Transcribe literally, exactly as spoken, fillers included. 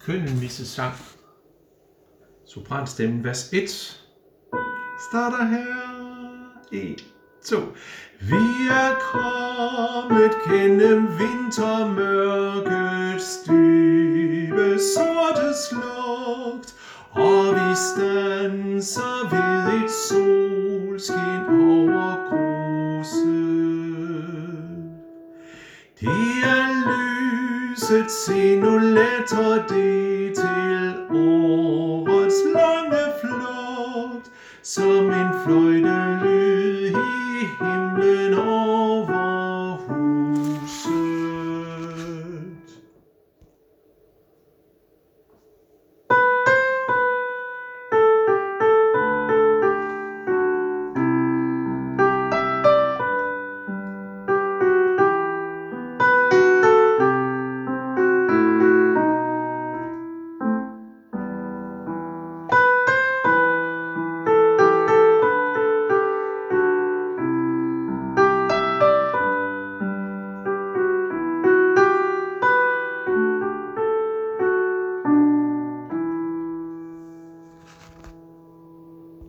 Kønnemisse-sang. Sopranstemmen, vers et. Starter her. en, to. Vi er kommet gennem vintermørkets dybe sorte slugt, og vi standser ved et solskin over gruset. Det er lyset, se nu letter det til årets lange flugt, som en